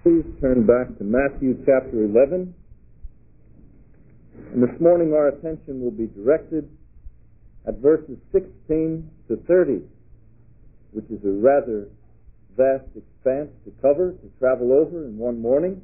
Please turn back to Matthew chapter 11. And this morning our attention will be directed at verses 16 to 30, which is a rather vast expanse to cover, to travel over in one morning.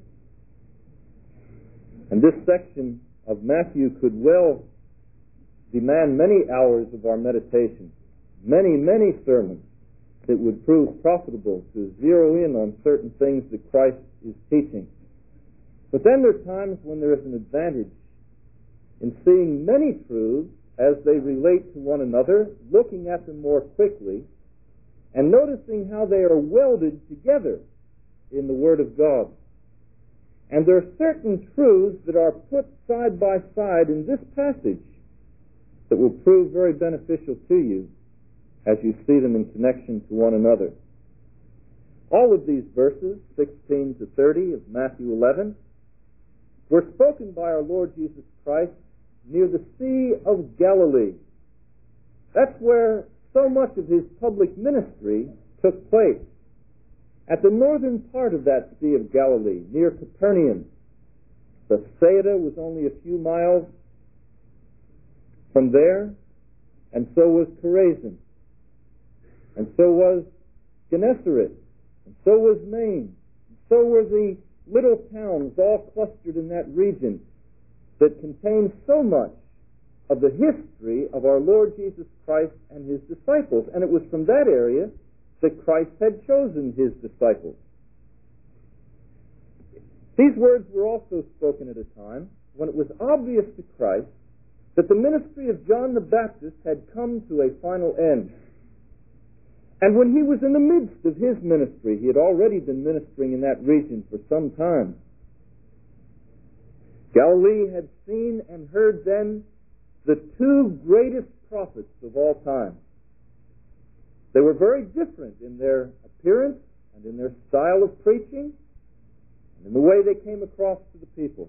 And this section of Matthew could well demand many hours of our meditation, many sermons that would prove profitable to zero in on certain things that Christ is teaching. But then there are times when there is an advantage in seeing many truths as they relate to one another, looking at them more quickly, and noticing how they are welded together in the Word of God. And there are certain truths that are put side by side in this passage that will prove very beneficial to you as you see them in connection to one another. All of these verses, 16 to 30 of Matthew 11, were spoken by our Lord Jesus Christ near the Sea of Galilee. That's where so much of his public ministry took place. At the northern part of that Sea of Galilee, near Capernaum, Bethsaida was only a few miles from there, and so was Chorazin, and so was Gennesaret, and so was Nain, and so were the little towns all clustered in that region that contained so much of the history of our Lord Jesus Christ and his disciples. And it was from that area that Christ had chosen his disciples. These words were also spoken at a time when it was obvious to Christ that the ministry of John the Baptist had come to a final end. And when he was in the midst of his ministry, he had already been ministering in that region for some time. Galilee had seen and heard then the two greatest prophets of all time. They were very different in their appearance and in their style of preaching and in the way they came across to the people.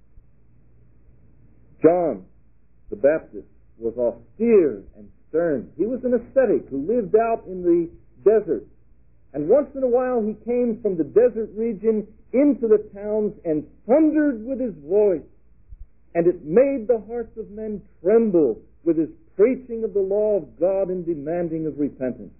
John the Baptist was austere and stern. He was an ascetic who lived out in the desert. And once in a while he came from the desert region into the towns and thundered with his voice. And it made the hearts of men tremble with his preaching of the law of God and demanding of repentance.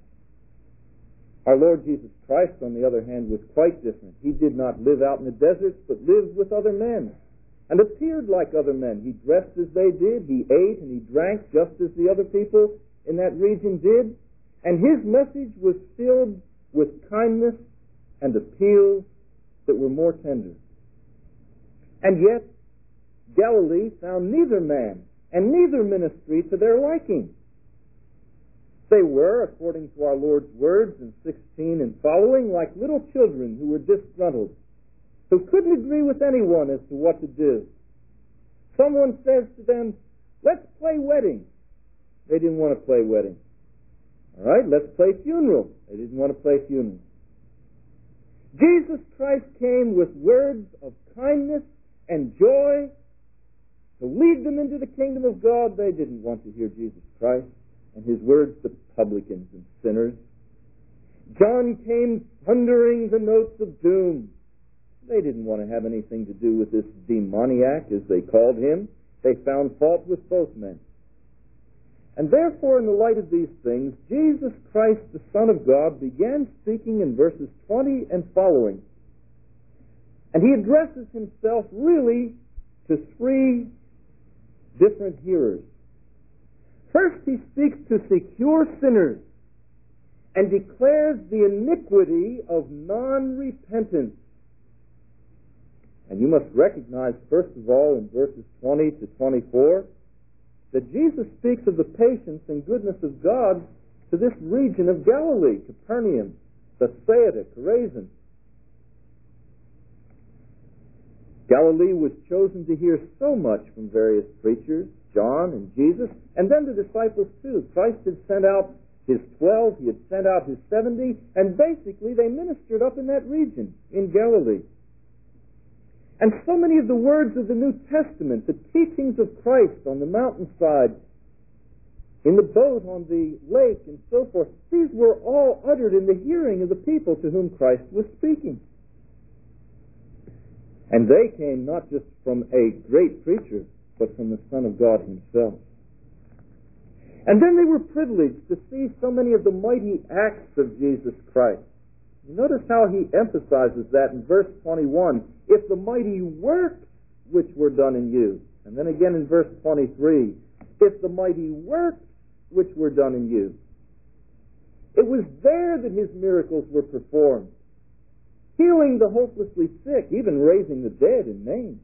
Our Lord Jesus Christ, on the other hand, was quite different. He did not live out in the deserts, but lived with other men and appeared like other men. He dressed as they did. He ate and he drank just as the other people in that region did. And his message was filled with kindness and appeals that were more tender. And yet, Galilee found neither man and neither ministry to their liking. They were, according to our Lord's words in 16 and following, like little children who were disgruntled, who couldn't agree with anyone as to what to do. Someone says to them, "Let's play wedding." They didn't want to play wedding. All right, let's play funeral. They didn't want to play funeral. Jesus Christ came with words of kindness and joy to lead them into the kingdom of God. They didn't want to hear Jesus Christ and his words to publicans and sinners. John came thundering the notes of doom. They didn't want to have anything to do with this demoniac, as they called him. They found fault with both men. And therefore, in the light of these things, Jesus Christ, the Son of God, began speaking in verses 20 and following. And he addresses himself really to three different hearers. First, he speaks to secure sinners and declares the iniquity of non-repentance. And you must recognize, first of all, in verses 20 to 24, that Jesus speaks of the patience and goodness of God to this region of Galilee, Capernaum, Bethsaida, Chorazin. Galilee was chosen to hear so much from various preachers, John and Jesus, and then the disciples too. Christ had sent out his 12, he had sent out his 70, and basically they ministered up in that region, in Galilee. And so many of the words of the New Testament, the teachings of Christ on the mountainside, in the boat on the lake, and so forth, these were all uttered in the hearing of the people to whom Christ was speaking. And they came not just from a great preacher, but from the Son of God himself. And then they were privileged to see so many of the mighty acts of Jesus Christ. You notice how he emphasizes that in verse 21. If the mighty works which were done in you. And then again in verse 23. If the mighty works which were done in you. It was there that his miracles were performed. Healing the hopelessly sick, even raising the dead in name.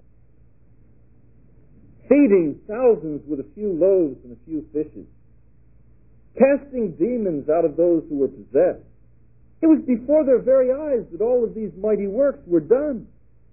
Feeding thousands with a few loaves and a few fishes. Casting demons out of those who were possessed. It was before their very eyes that all of these mighty works were done.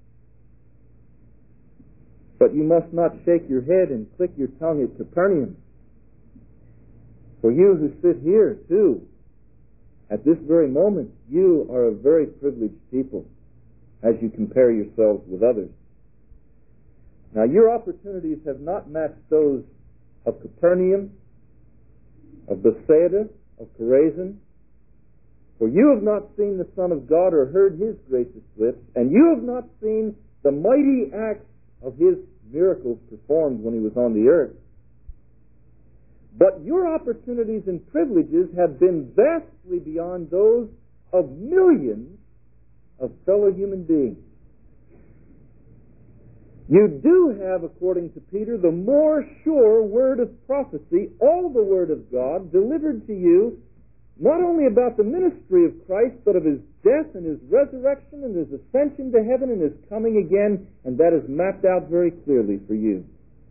But you must not shake your head and click your tongue at Capernaum. For you who sit here, too, at this very moment, you are a very privileged people as you compare yourselves with others. Now, your opportunities have not matched those of Capernaum, of Bethsaida, of Chorazin. For you have not seen the Son of God or heard his gracious lips, and you have not seen the mighty acts of his miracles performed when he was on the earth. But your opportunities and privileges have been vastly beyond those of millions of fellow human beings. You do have, according to Peter, the more sure word of prophecy, all the word of God delivered to you, not only about the ministry of Christ, but of his death and his resurrection and his ascension to heaven and his coming again, and that is mapped out very clearly for you.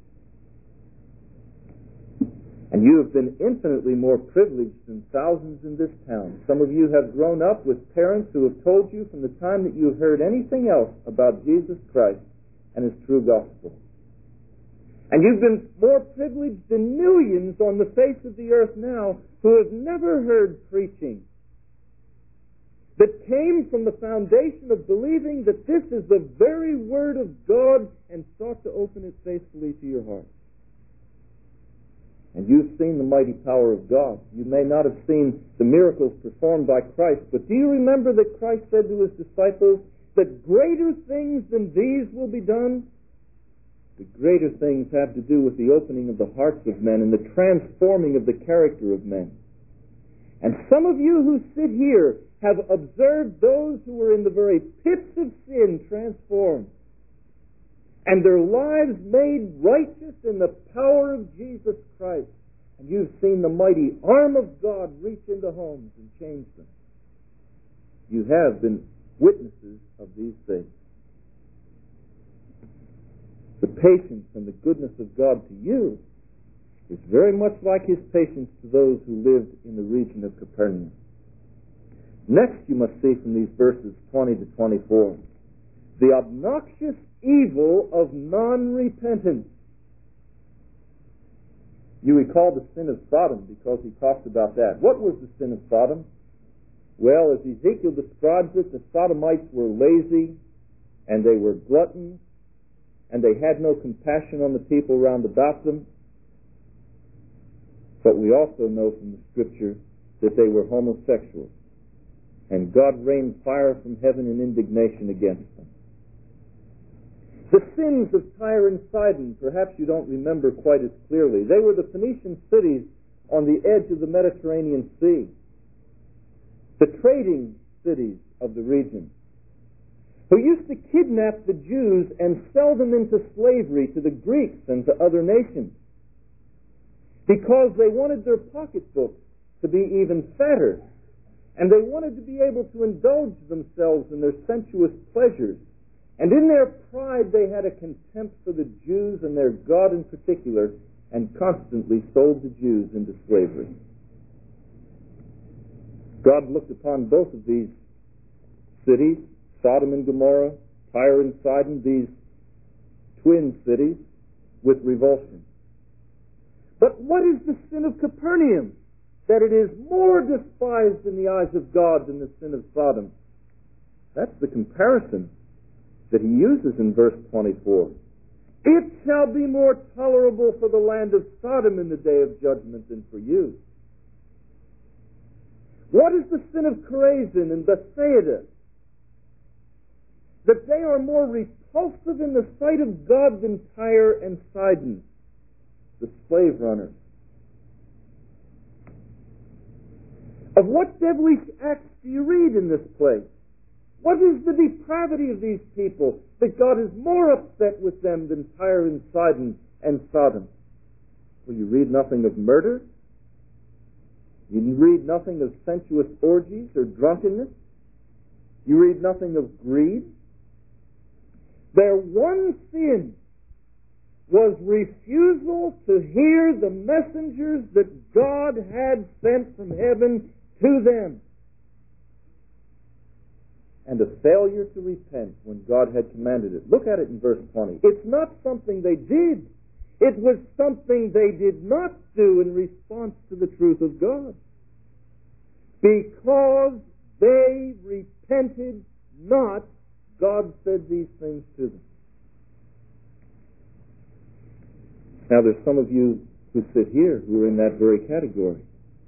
And you have been infinitely more privileged than thousands in this town. Some of you have grown up with parents who have told you from the time that you heard anything else about Jesus Christ and his true gospel. And you've been more privileged than millions on the face of the earth now who have never heard preaching that came from the foundation of believing that this is the very Word of God and sought to open it faithfully to your heart. And you've seen the mighty power of God. You may not have seen the miracles performed by Christ, but do you remember that Christ said to his disciples that greater things than these will be done? The greater things have to do with the opening of the hearts of men and the transforming of the character of men. And some of you who sit here have observed those who were in the very pits of sin transformed, and their lives made righteous in the power of Jesus Christ. And you've seen the mighty arm of God reach into homes and change them. You have been witnesses of these things. The patience and the goodness of God to you is very much like his patience to those who lived in the region of Capernaum. Next, you must see from these verses 20 to 24, the obnoxious evil of non-repentance. You recall the sin of Sodom because he talks about that. What was the sin of Sodom? Well, as Ezekiel describes it, the Sodomites were lazy and they were gluttons and they had no compassion on the people round about them. But we also know from the Scripture that they were homosexuals, and God rained fire from heaven in indignation against them. The sins of Tyre and Sidon, perhaps you don't remember quite as clearly. They were the Phoenician cities on the edge of the Mediterranean Sea, the trading cities of the region, who used to kidnap the Jews and sell them into slavery to the Greeks and to other nations because they wanted their pocketbooks to be even fatter, and they wanted to be able to indulge themselves in their sensuous pleasures. And in their pride, they had a contempt for the Jews and their God in particular, and constantly sold the Jews into slavery. God looked upon both of these cities, Sodom and Gomorrah, Tyre and Sidon, these twin cities, with revulsion. But what is the sin of Capernaum? That it is more despised in the eyes of God than the sin of Sodom. That's the comparison that he uses in verse 24. It shall be more tolerable for the land of Sodom in the day of judgment than for you. What is the sin of Chorazin and Bethsaida? that they are more repulsive in the sight of God than Tyre and Sidon, the slave runners. Of what devilish acts do you read in this place? What is the depravity of these people that God is more upset with them than Tyre and Sidon and Sodom? Well, you read nothing of murder. You read nothing of sensuous orgies or drunkenness. You read nothing of greed. Their one sin was refusal to hear the messengers that God had sent from heaven to them, and a failure to repent when God had commanded it. Look at it in verse 20. It's not something they did. It was something they did not do in response to the truth of God. Because they repented not, God said these things to them. Now there's some of you who sit here who are in that very category,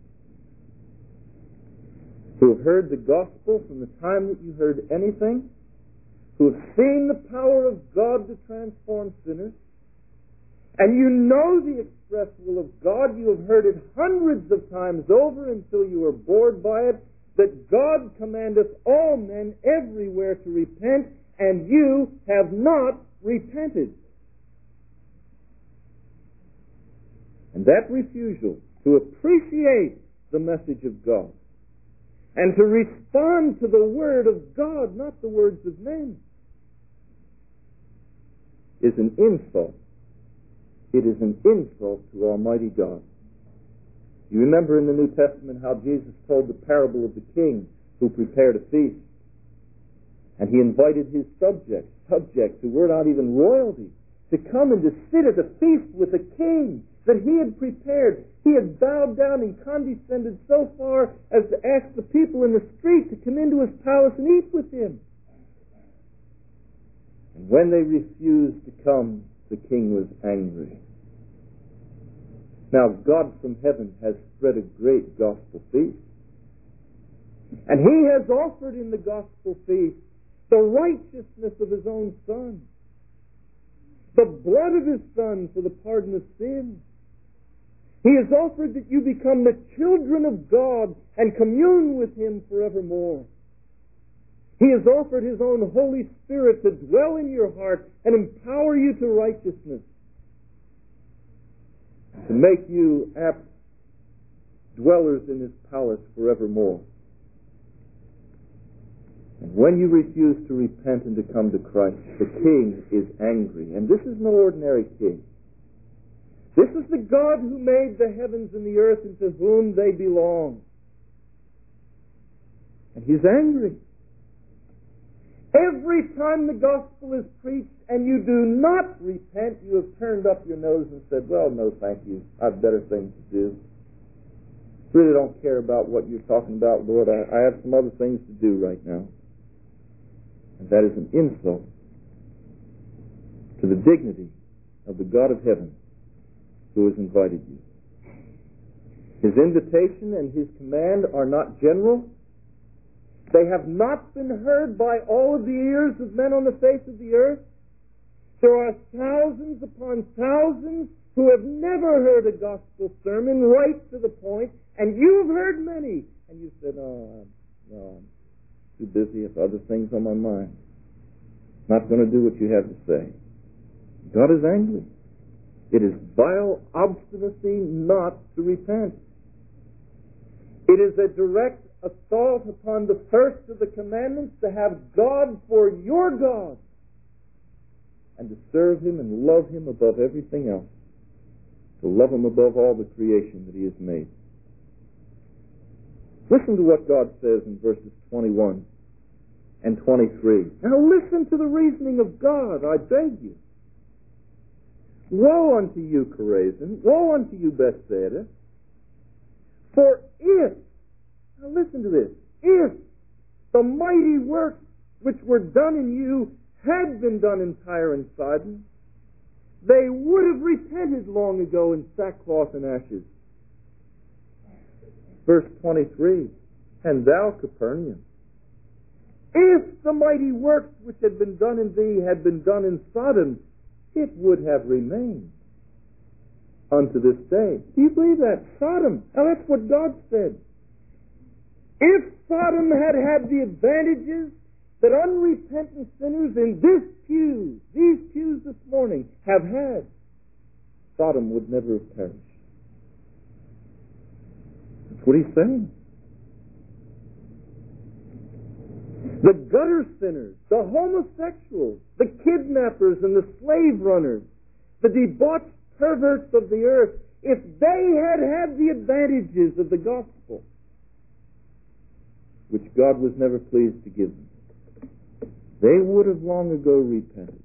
who have heard the gospel from the time that you heard anything, who have seen the power of God to transform sinners, and you know the express will of God. You have heard it hundreds of times over until you are bored by it, that God commandeth all men everywhere to repent, and you have not repented. And that refusal to appreciate the message of God and to respond to the Word of God, not the words of men, is an insult. It is an insult to Almighty God. You remember in the New Testament how Jesus told the parable of the king who prepared a feast. And he invited his subjects who were not even royalty, to come and to sit at the feast with the king that he had prepared. He had bowed down and condescended so far as to ask the people in the street to come into his palace and eat with him. And when they refused to come, the king was angry. Now, God from heaven has spread a great gospel feast. And he has offered in the gospel feast the righteousness of his own Son, the blood of his Son for the pardon of sin. He has offered that you become the children of God and commune with him forevermore. He has offered his own Holy Spirit to dwell in your heart and empower you to righteousness, to make you apt dwellers in his palace forevermore. And when you refuse to repent and to come to Christ, the king is angry. And this is no ordinary king. This is the God who made the heavens and the earth and to whom they belong. And he's angry. Every time the gospel is preached and you do not repent, you have turned up your nose and said, well, no, thank you. I've better things to do. Really don't care about what you're talking about, Lord. I have some other things to do right now. And that is an insult to the dignity of the God of heaven who has invited you. His invitation and his command are not general. They have not been heard by all of the ears of men on the face of the earth. There are thousands upon thousands who have never heard a gospel sermon right to the point, and you've heard many, and you said, no, I'm too busy with other things on my mind. Not going to do what you have to say. God is angry. It is vile obstinacy not to repent. It is a direct assault upon the first of the commandments, to have God for your God and to serve him and love him above everything else, to love him above all the creation that he has made. Listen to what God says in verses 21 and 23. Now listen to the reasoning of God, I beg you. Woe unto you, Chorazin! Woe unto you, Bethsaida! For if, now listen to this, if the mighty works which were done in you had been done in Tyre and Sidon, they would have repented long ago in sackcloth and ashes. Verse 23, and thou, Capernaum, If the mighty works which had been done in thee had been done in Sodom, it would have remained unto this day. Do you believe that? Sodom. Now that's what God said. If Sodom had had the advantages that unrepentant sinners in these pews this morning have had, Sodom would never have perished. That's what he's saying. The gutter sinners, the homosexuals, the kidnappers and the slave runners, the debauched perverts of the earth, if they had had the advantages of the gospel, which God was never pleased to give them, they would have long ago repented.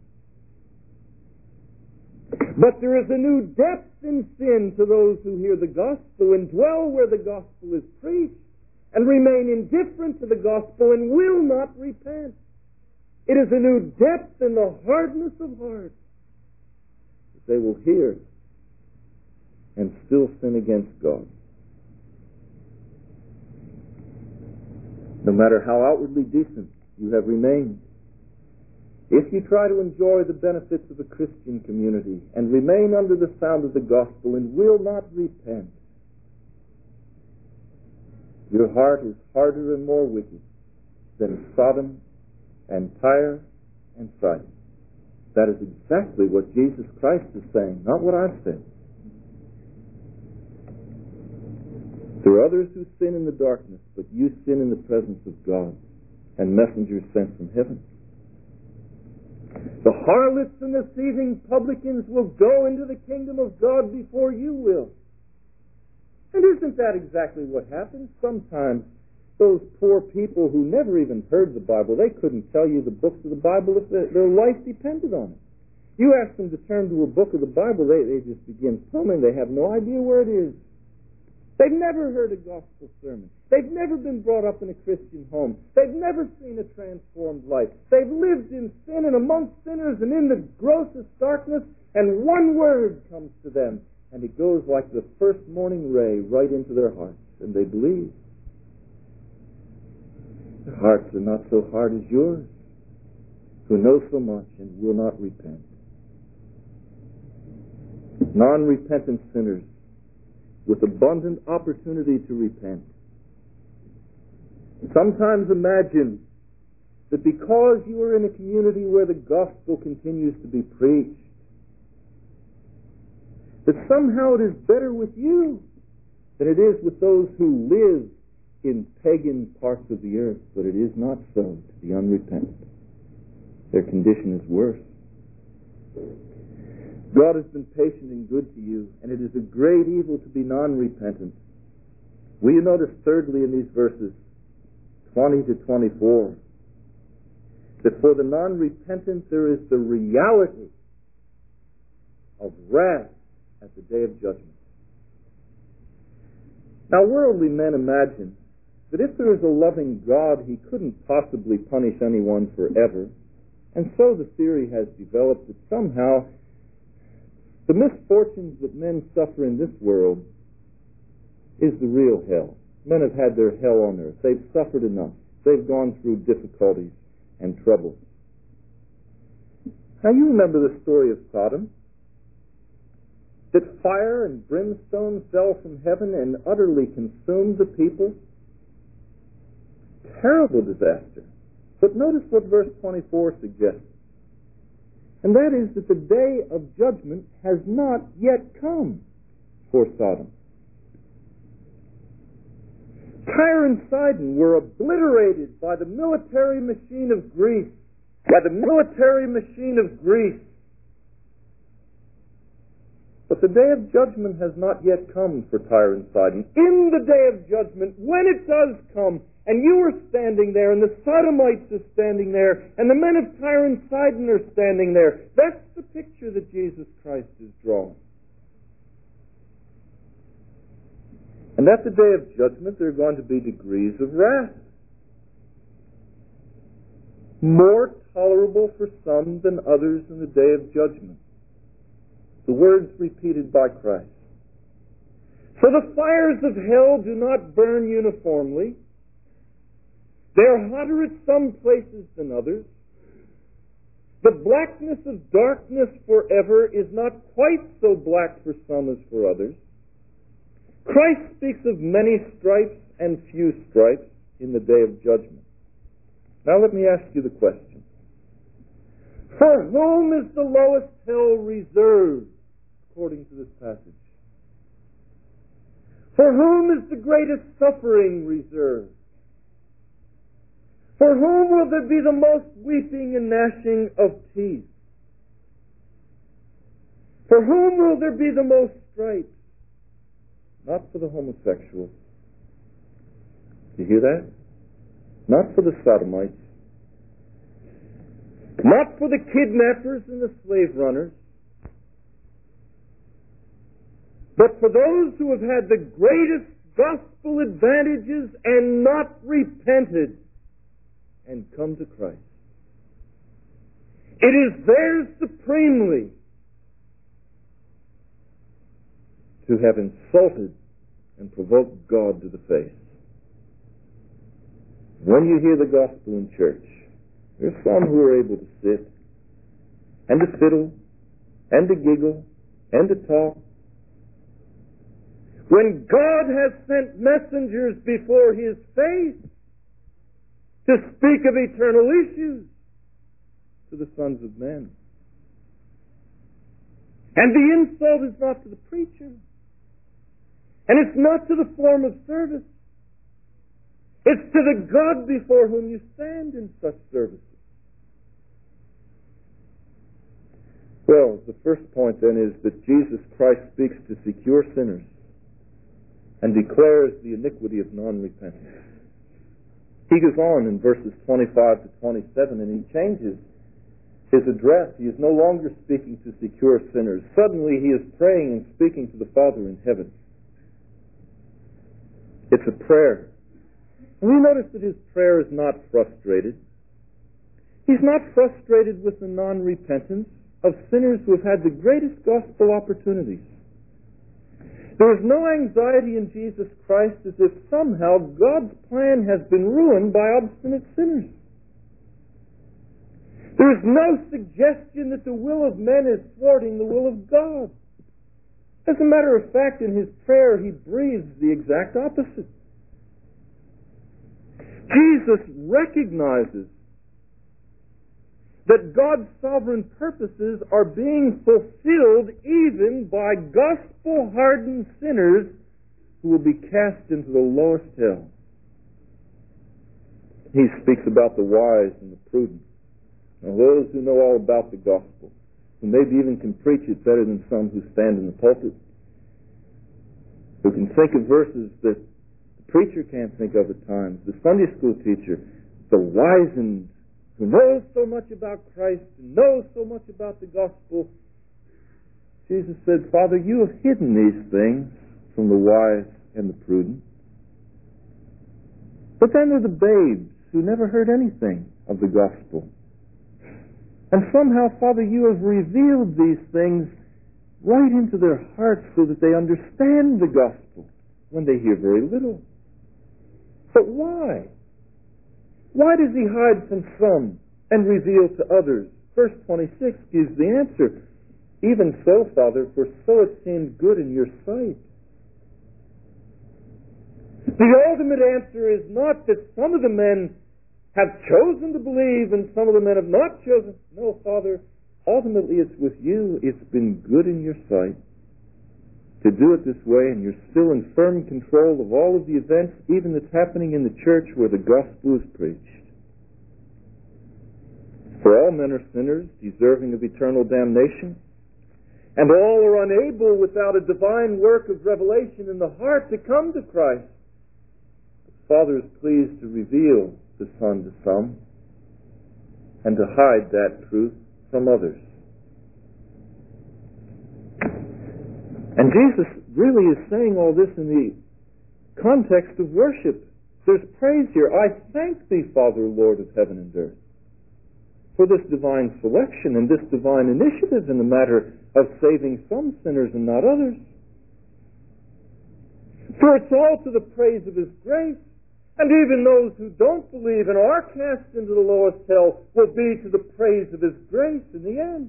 But there is a new depth in sin to those who hear the gospel and dwell where the gospel is preached and remain indifferent to the gospel and will not repent. It is a new depth in the hardness of heart that they will hear and still sin against God. No matter how outwardly decent you have remained, if you try to enjoy the benefits of a Christian community and remain under the sound of the gospel and will not repent, your heart is harder and more wicked than Sodom and Tyre and Sidon. That is exactly what Jesus Christ is saying, not what I've said. There are others who sin in the darkness, but you sin in the presence of God and messengers sent from heaven. The harlots and the thieving publicans will go into the kingdom of God before you will. And isn't that exactly what happens? Sometimes those poor people who never even heard the Bible, they couldn't tell you the books of the Bible if their life depended on it. You ask them to turn to a book of the Bible, they just begin fumbling. They have no idea where it is. They've never heard a gospel sermon. They've never been brought up in a Christian home. They've never seen a transformed life. They've lived in sin and amongst sinners and in the grossest darkness, and one word comes to them, and it goes like the first morning ray right into their hearts, and they believe. Their hearts are not so hard as yours, who know so much and will not repent. Non-repentant sinners with abundant opportunity to repent sometimes imagine that because you are in a community where the gospel continues to be preached, that somehow it is better with you than it is with those who live in pagan parts of the earth. But it is not so to the unrepentant. Their condition is worse. God has been patient and good to you, and it is a great evil to be non-repentant. Will you notice thirdly in these verses 20 to 24 that for the non-repentant there is the reality of wrath at the day of judgment. Now, worldly men imagine that if there is a loving God, he couldn't possibly punish anyone forever, and so the theory has developed that somehow the misfortunes that men suffer in this world is the real hell. Men have had their hell on earth. They've suffered enough. They've gone through difficulties and troubles. Now you remember the story of Sodom? That fire and brimstone fell from heaven and utterly consumed the people? Terrible disaster. But notice what verse 24 suggests. And that is that the day of judgment has not yet come for Sodom. Tyre and Sidon were obliterated by the military machine of Greece. By the military machine of Greece. But the day of judgment has not yet come for Tyre and Sidon. In the day of judgment, when it does come, and you are standing there, and the Sodomites are standing there, and the men of Tyre and Sidon are standing there, that's the picture that Jesus Christ is drawing. And at the day of judgment, there are going to be degrees of wrath. More tolerable for some than others in the day of judgment. The words repeated by Christ. For the fires of hell do not burn uniformly. They're hotter at some places than others. The blackness of darkness forever is not quite so black for some as for others. Christ speaks of many stripes and few stripes in the day of judgment. Now let me ask you the question. For whom is the lowest hell reserved, according to this passage? For whom is the greatest suffering reserved? For whom will there be the most weeping and gnashing of teeth? For whom will there be the most stripes? Not for the homosexuals. Do you hear that? Not for the sodomites. Not for the kidnappers and the slave runners. But for those who have had the greatest gospel advantages and not repented and come to Christ. It is theirs supremely to have insulted and provoked God to the face. When you hear the gospel in church, there are some who are able to sit and to fiddle and to giggle and to talk. When God has sent messengers before His face to speak of eternal issues to the sons of men. And the insult is not to the preacher. And it's not to the form of service. It's to the God before whom you stand in such services. Well, the first point then is that Jesus Christ speaks to secure sinners and declares the iniquity of non-repentance. He goes on in verses 25 to 27 and he changes his address. He is no longer speaking to secure sinners. Suddenly he is praying and speaking to the Father in heaven. It's a prayer. And we notice that his prayer is not frustrated. He's not frustrated with the non-repentance of sinners who have had the greatest gospel opportunities. There is no anxiety in Jesus Christ as if somehow God's plan has been ruined by obstinate sinners. There is no suggestion that the will of men is thwarting the will of God. As a matter of fact, in his prayer, he breathes the exact opposite. Jesus recognizes that God's sovereign purposes are being fulfilled even by gospel-hardened sinners who will be cast into the lowest hell. He speaks about the wise and the prudent, and those who know all about the gospel, who maybe even can preach it better than some who stand in the pulpit, who can think of verses that the preacher can't think of at times, the Sunday school teacher, the wizened, who knows so much about Christ and knows so much about the gospel. Jesus said, Father, you have hidden these things from the wise and the prudent. But then there are the babes who never heard anything of the gospel. And somehow, Father, you have revealed these things right into their hearts so that they understand the gospel when they hear very little. But why? Why does he hide from some and reveal to others? Verse 26 gives the answer. Even so, Father, for so it seemed good in your sight. The ultimate answer is not that some of the men have chosen to believe and some of the men have not chosen. No, Father, ultimately it's with you. It's been good in your sight to do it this way, and you're still in firm control of all of the events, even that's happening in the church where the gospel is preached. For all men are sinners, deserving of eternal damnation, and all are unable, without a divine work of revelation in the heart, to come to Christ. The Father is pleased to reveal the Son to some, and to hide that truth from others. And Jesus really is saying all this in the context of worship. There's praise here. I thank thee, Father, Lord of heaven and earth, for this divine selection and this divine initiative in the matter of saving some sinners and not others. For it's all to the praise of His grace And even those who don't believe and are cast into the lowest hell will be to the praise of His grace in the end.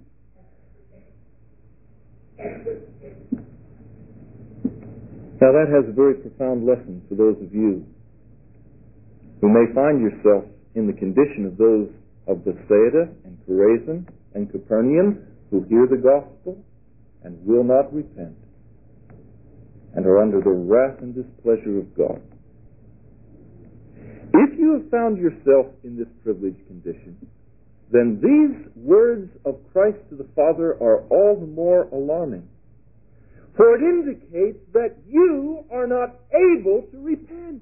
Now that has a very profound lesson for those of you who may find yourself in the condition of those of Bethsaida and Chorazin and Capernaum who hear the gospel and will not repent and are under the wrath and displeasure of God. If you have found yourself in this privileged condition, then these words of Christ to the Father are all the more alarming. For it indicates that you are not able to repent.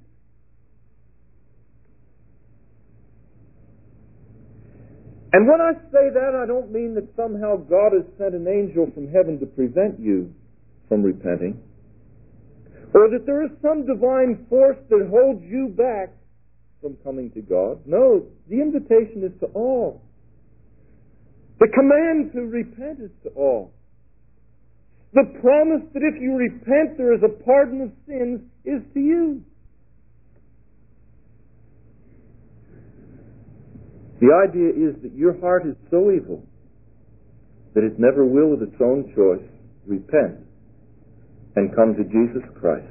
And when I say that, I don't mean that somehow God has sent an angel from heaven to prevent you from repenting, or that there is some divine force that holds you back from coming to God. No, the invitation is to all. The command to repent is to all. The promise that if you repent there is a pardon of sins is to you. The idea is that your heart is so evil that it never will of its own choice repent and come to Jesus Christ.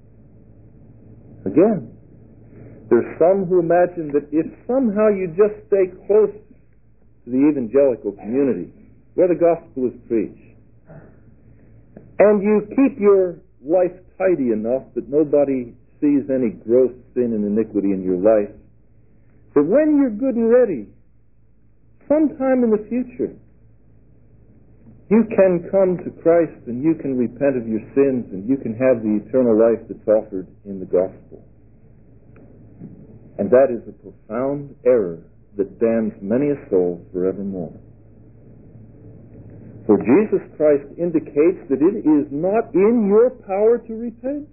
Again, there's some who imagine that if somehow you just stay close to the evangelical community where the gospel is preached, and you keep your life tidy enough that nobody sees any gross sin and iniquity in your life, that when you're good and ready, sometime in the future, you can come to Christ and you can repent of your sins and you can have the eternal life that's offered in the gospel. And that is a profound error that damns many a soul forevermore. For Jesus Christ indicates that it is not in your power to repent.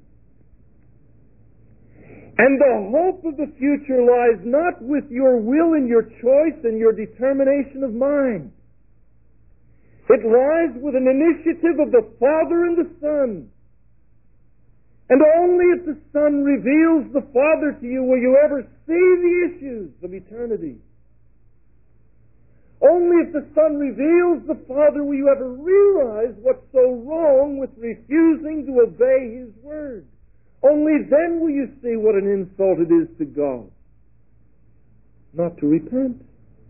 And the hope of the future lies not with your will and your choice and your determination of mind. It lies with an initiative of the Father and the Son. And only if the Son reveals the Father to you will you ever see the issues of eternity. Only if the Son reveals the Father will you ever realize what's so wrong with refusing to obey His Word. Only then will you see what an insult it is to God not to repent.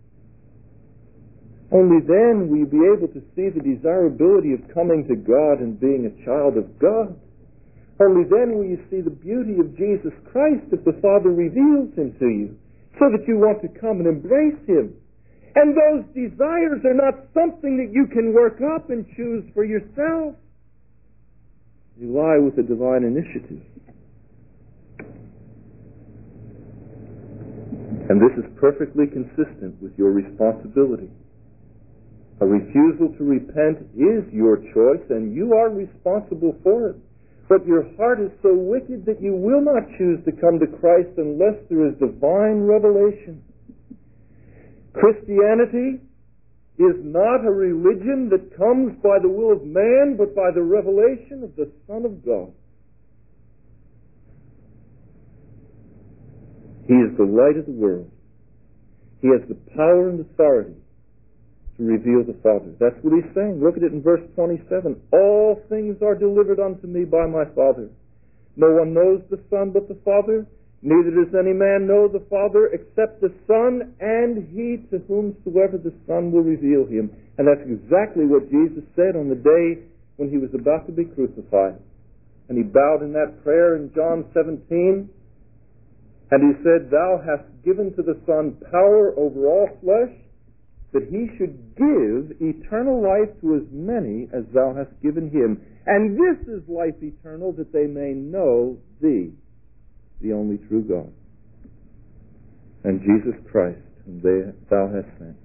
Only then will you be able to see the desirability of coming to God and being a child of God. Only then will you see the beauty of Jesus Christ if the Father reveals Him to you, so that you want to come and embrace Him. And those desires are not something that you can work up and choose for yourself. They lie with a divine initiative. And this is perfectly consistent with your responsibility. A refusal to repent is your choice, and you are responsible for it. But your heart is so wicked that you will not choose to come to Christ unless there is divine revelation. Christianity is not a religion that comes by the will of man, but by the revelation of the Son of God. He is the light of the world. He has the power and authority to reveal the Father. That's what he's saying. Look at it in verse 27. All things are delivered unto me by my Father. No one knows the Son but the Father. Neither does any man know the Father except the Son, and he to whomsoever the Son will reveal him. And that's exactly what Jesus said on the day when he was about to be crucified. And he bowed in that prayer in John 17, and he said, Thou hast given to the Son power over all flesh, that he should give eternal life to as many as thou hast given him. And this is life eternal, that they may know thee, the only true God, and Jesus Christ, whom thou hast sent.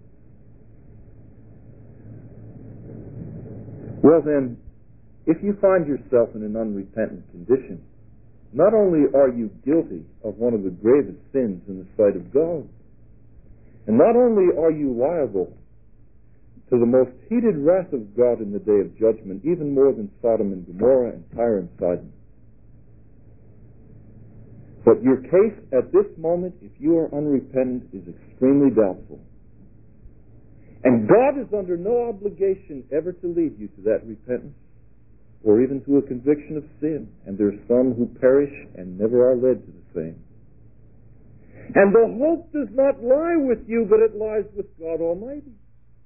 Well then, if you find yourself in an unrepentant condition, not only are you guilty of one of the gravest sins in the sight of God, and not only are you liable to the most heated wrath of God in the day of judgment, even more than Sodom and Gomorrah and Tyre and Sidon, But your case at this moment, if you are unrepentant, is extremely doubtful. And God is under no obligation ever to lead you to that repentance or even to a conviction of sin. And there are some who perish and never are led to the same. And the hope does not lie with you, but it lies with God Almighty.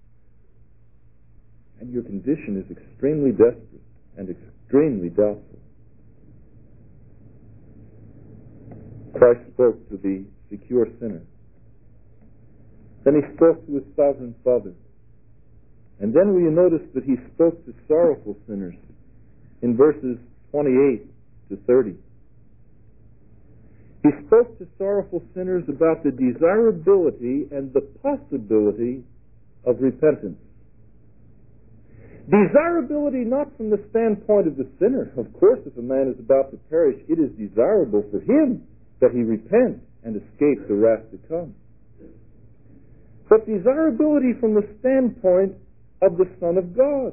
And your condition is extremely desperate and extremely doubtful. Christ spoke to the secure sinner. Then he spoke to his sovereign Father. And then we notice that he spoke to sorrowful sinners in verses 28 to 30. He spoke to sorrowful sinners about the desirability and the possibility of repentance. Desirability not from the standpoint of the sinner. Of course, if a man is about to perish, it is desirable for him that he repent and escape the wrath to come. But desirability from the standpoint of the Son of God.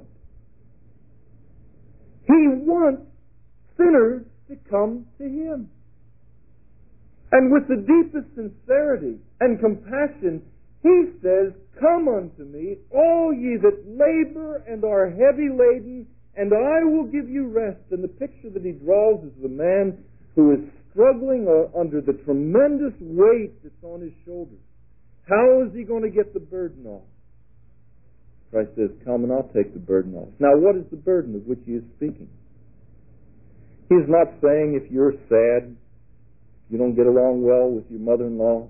He wants sinners to come to him. And with the deepest sincerity and compassion, he says, "Come unto me, all ye that labor and are heavy laden, and I will give you rest." And the picture that he draws is the man who is struggling under the tremendous weight that's on his shoulders. How is he going to get the burden off? Christ says, "Come and I'll take the burden off." Now, what is the burden of which he is speaking? He's not saying if you're sad, you don't get along well with your mother-in-law,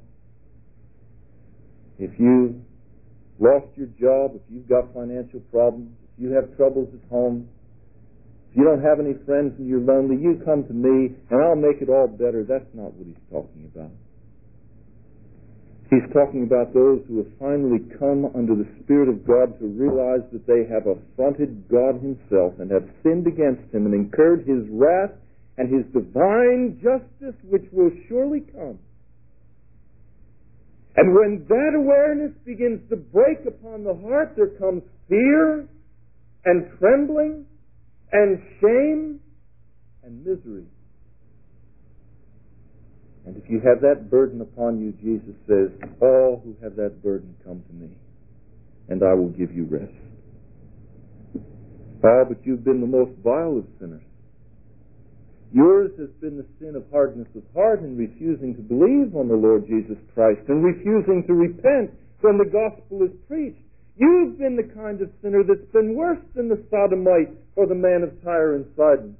if you lost your job, if you've got financial problems, if you have troubles at home, if you don't have any friends and you're lonely, you come to me and I'll make it all better. That's not what he's talking about. He's talking about those who have finally come under the Spirit of God to realize that they have affronted God himself and have sinned against him and incurred his wrath and his divine justice, which will surely come. And when that awareness begins to break upon the heart, there comes fear and trembling and shame and misery. And if you have that burden upon you, Jesus says, "All who have that burden come to me, and I will give you rest." Ah, but you've been the most vile of sinners. Yours has been the sin of hardness of heart and refusing to believe on the Lord Jesus Christ and refusing to repent when the gospel is preached. You've been the kind of sinner that's been worse than the sodomite or the man of Tyre and Sidon.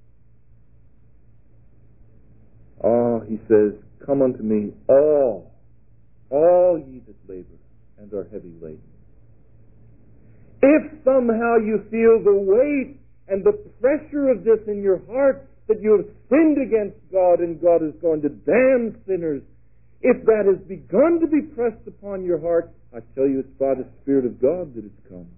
Ah, he says, "Come unto me, all ye that labor and are heavy laden." If somehow you feel the weight and the pressure of this in your heart, that you have sinned against God and God is going to damn sinners, if that has begun to be pressed upon your heart, I tell you it's by the Spirit of God that it's come.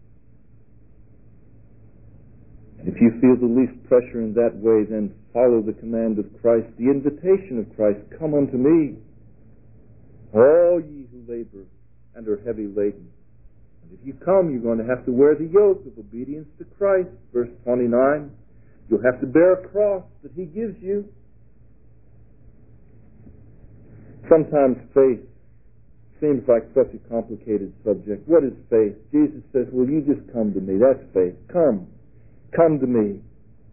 And if you feel the least pressure in that way, then follow the command of Christ, the invitation of Christ, "Come unto me, all ye who labor and are heavy laden." And if you come, you're going to have to wear the yoke of obedience to Christ. Verse 29, you'll have to bear a cross that he gives you. Sometimes faith seems like such a complicated subject. What is faith? Jesus says, "Well, you just come to me. That's faith. Come to me."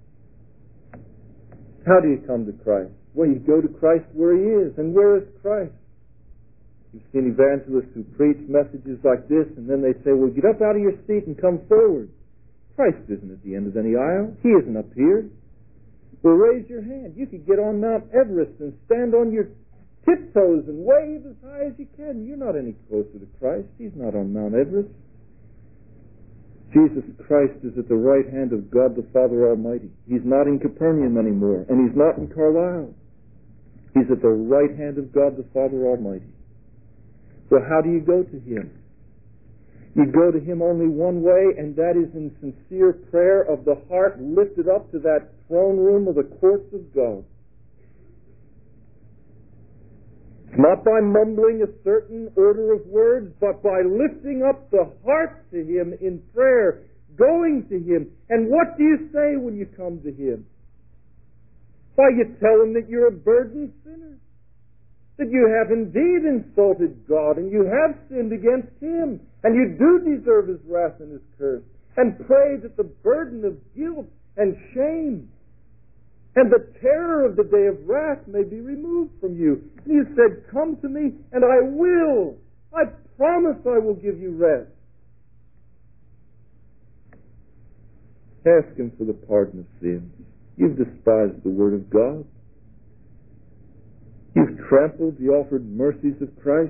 How do you come to Christ? Well, you go to Christ where he is. And where is Christ? You've seen evangelists who preach messages like this, and then they say, "Well, get up out of your seat and come forward." Christ isn't at the end of any aisle. He isn't up here. Well, raise your hand. You could get on Mount Everest and stand on your tiptoes and wave as high as you can. You're not any closer to Christ. He's not on Mount Everest. Jesus Christ is at the right hand of God the Father Almighty. He's not in Capernaum anymore, and he's not in Carlisle. He's at the right hand of God the Father Almighty. So how do you go to him? You go to him only one way, and that is in sincere prayer of the heart lifted up to that throne room of the courts of God. Not by mumbling a certain order of words, but by lifting up the heart to him in prayer, going to him. And what do you say when you come to him? Why, you tell him that you're a burdened sinner, that you have indeed insulted God, and you have sinned against him, and you do deserve his wrath and his curse, and pray that the burden of guilt and shame and the terror of the day of wrath may be removed from you. And you said, come to me, and I will. I promise I will give you rest. Ask him for the pardon of sins. You've despised the word of God. You've trampled the offered mercies of Christ.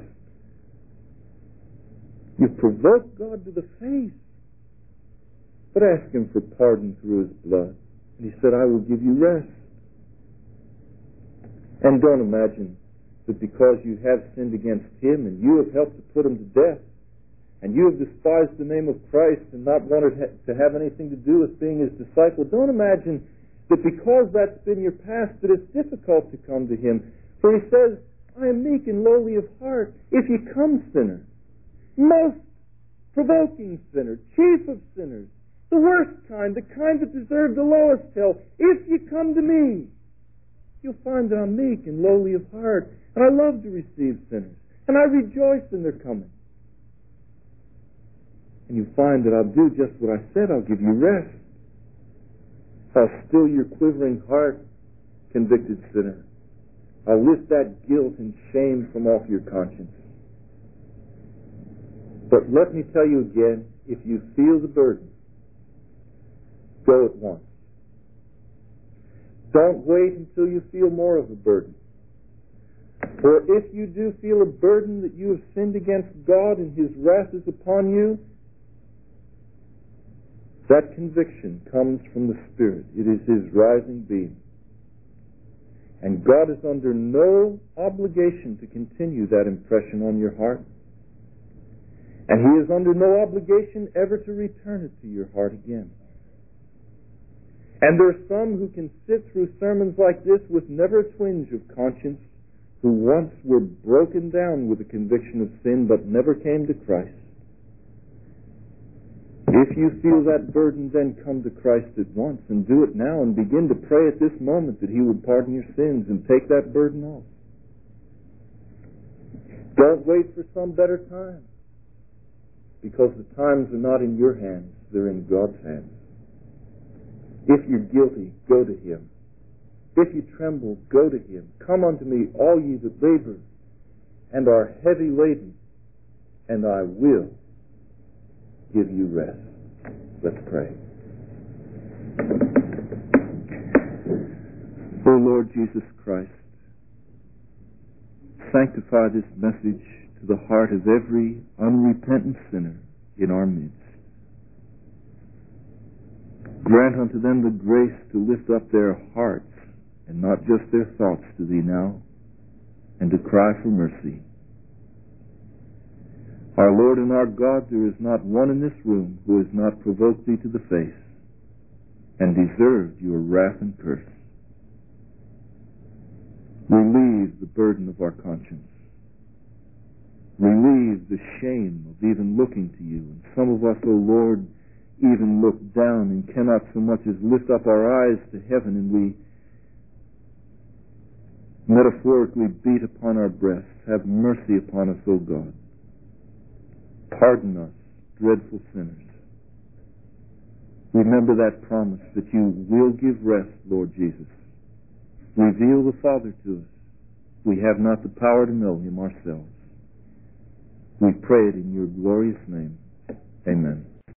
You've provoked God to the face. But ask him for pardon through his blood. And he said, I will give you rest. And don't imagine that because you have sinned against him and you have helped to put him to death, and you have despised the name of Christ and not wanted to have anything to do with being his disciple, don't imagine that because that's been your past that it's difficult to come to him. For he says, I am meek and lowly of heart. If you come, sinner, most provoking sinner, chief of sinners, the worst kind, the kind that deserved the lowest hell, if you come to me, you'll find that I'm meek and lowly of heart, and I love to receive sinners, and I rejoice in their coming. And you find that I'll do just what I said. I'll give you rest. I'll still your quivering heart, convicted sinner. I'll lift that guilt and shame from off your conscience. But let me tell you again, if you feel the burden, go at once. Don't wait until you feel more of a burden. For if you do feel a burden that you have sinned against God and his wrath is upon you, that conviction comes from the Spirit. It is his rising being. And God is under no obligation to continue that impression on your heart. And he is under no obligation ever to return it to your heart again. And there are some who can sit through sermons like this with never a twinge of conscience, who once were broken down with the conviction of sin but never came to Christ. If you feel that burden, then come to Christ at once, and do it now, and begin to pray at this moment that he would pardon your sins and take that burden off. Don't wait for some better time, because the times are not in your hands, they're in God's hands. If you're guilty, go to him. If you tremble, go to him. Come unto me, all ye that labor and are heavy laden, and I will give you rest. Let's pray. O Lord Jesus Christ, sanctify this message to the heart of every unrepentant sinner in our midst. Grant unto them the grace to lift up their hearts and not just their thoughts to thee now, and to cry for mercy. Our Lord and our God, there is not one in this room who has not provoked thee to the face and deserved your wrath and curse. Relieve the burden of our conscience. Relieve the shame of even looking to you. And some of us, O Lord, even look down and cannot so much as lift up our eyes to heaven, and we metaphorically beat upon our breasts. Have mercy upon us, O God. Pardon us, dreadful sinners. Remember that promise that you will give rest, Lord Jesus. Reveal the Father to us. We have not the power to know him ourselves. We pray it in your glorious name.